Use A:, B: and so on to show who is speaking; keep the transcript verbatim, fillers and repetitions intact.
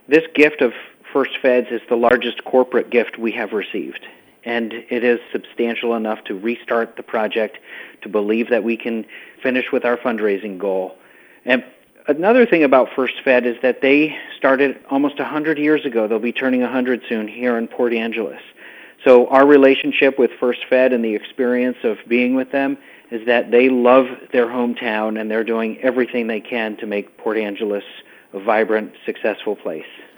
A: This gift of First Feds is the largest corporate gift we have received, and it is substantial enough to restart the project, to believe that we can finish with our fundraising goal. And another thing about First Fed is that they started almost one hundred years ago. They'll be turning one hundred soon here in Port Angeles. So our relationship with First Fed and the experience of being with them is that they love their hometown and they're doing everything they can to make Port Angeles a vibrant, successful place.